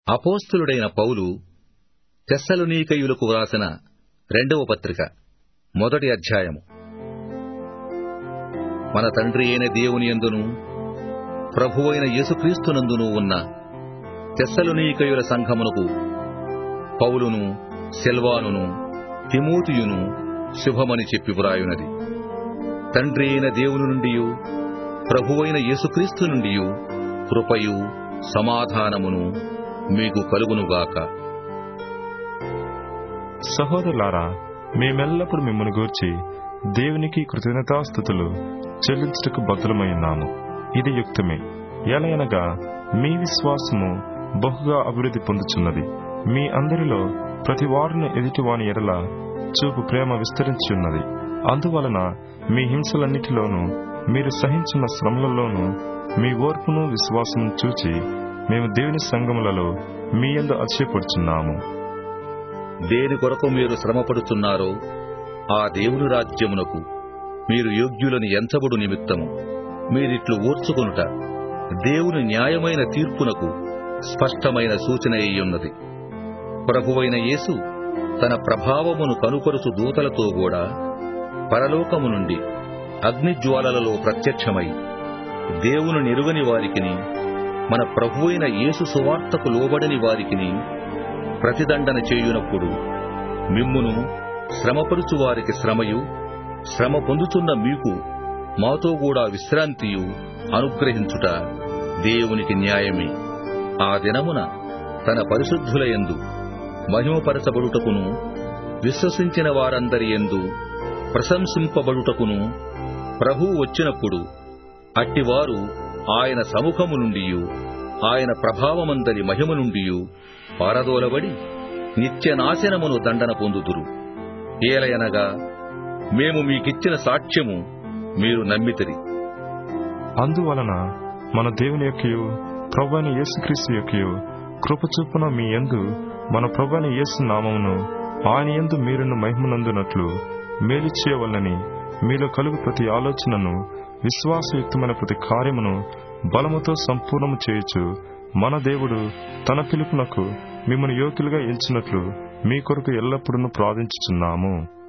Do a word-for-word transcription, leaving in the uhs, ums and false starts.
అపోస్తలుడైన పౌలు తెస్సలోనికయులకు వ్రాసిన రెండవ పత్రిక మొదటి అధ్యాయము. మన తండ్రి అయిన దేవుని యందును ప్రభువైన యేసుక్రీస్తునందును ఉన్న తెస్సలోనికయుల సంఘమునకు పౌలును, సిల్వానును, తిమోతియును శుభమని చెప్పి వ్రాయునది. తండ్రి అయిన దేవుని నుండియు ప్రభువైన యేసుక్రీస్తు నుండియు కృపయు సమాధానమును మీకు కలుగునుగాక. సహోదరులారా, మేమెల్లప్పుడు మిమ్మల్ని గూర్చి దేవునికి కృతజ్ఞతాస్తుతులు చెల్లించుటకు బద్ధులమై ఉన్నాము. ఇది యుక్తమే. ఎలయనగా మీ విశ్వాసము బహుగా అభివృద్ధి పొందుచున్నది. మీ అందరిలో ప్రతి వారిని ఎదుటివాని ఎడల చూపు ప్రేమ విస్తరించున్నది. అందువలన మీ హింసలన్నిటిలోనూ మీరు సహించిన శ్రమలలోనూ మీ ఓర్పును విశ్వాసము చూచి మేము దేవుని సంఘములలో మీ యందు అతిశయపడుచున్నాము. దేని కొరకు మీరు శ్రమపడుచున్నారో ఆ దేవుని రాజ్యమునకు మీరు యోగ్యులని ఎంచబడు నిమిత్తము మీరిట్లు ఓర్చుకొనుట దేవుని న్యాయమైన తీర్పునకు స్పష్టమైన సూచన అయ్యున్నది. ప్రభువైన యేసు తన ప్రభావమును కనుపరుచు దూతలతో కూడా పరలోకము నుండి అగ్నిజ్వాలలలో ప్రత్యక్షమై దేవుని నెరుగని వారికిని మన ప్రభువైన యేసు సువార్తకు లోబడని వారికిని ప్రతిదండన చేయునప్పుడు మిమ్మును శ్రమపరుచు వారికి శ్రమయు, శ్రమ పొందుతున్న మీకు మాతో కూడా విశ్రాంతియు అనుగ్రహించుట దేవునికి న్యాయమే. ఆ దినమున తన పరిశుద్ధుల యందు మహిమపరచబడుటకును విశ్వసించిన వారందరి యందు ప్రశంసింపబడుటకును ప్రభువు వచ్చినప్పుడు అట్టివారు ఆయన సముఖము నుండియు ఆయన ప్రభావమందరి మహిమ నుండియు పారదోలబడి నిత్యనాశనమును దండన పొందుదురు. ఏలయనగా మేము మీకిచ్చిన సాక్ష్యము మీరు నమ్మితిరి. అందువలన మన దేవుని యొక్కయు ప్రభువైన యేసుక్రీస్తు యొక్కయు కృపచొప్పున మీ యందు మన ప్రభువైన యేసు నామమును ఆయన యందు మీరును మహిమనందునట్లు మేలు చేయవలనని మీలో కలుగు ప్రతి ఆలోచనను విశ్వాసయుక్తమైన ప్రతి కార్యమును బలముతో సంపూర్ణము చేయుచు మన దేవుడు తన పిలుపునకు మిమ్మల్ని యోగ్యులుగా ఎంచినట్లు మీ కొరకు ఎల్లప్పుడూ ప్రార్థించుచున్నాము.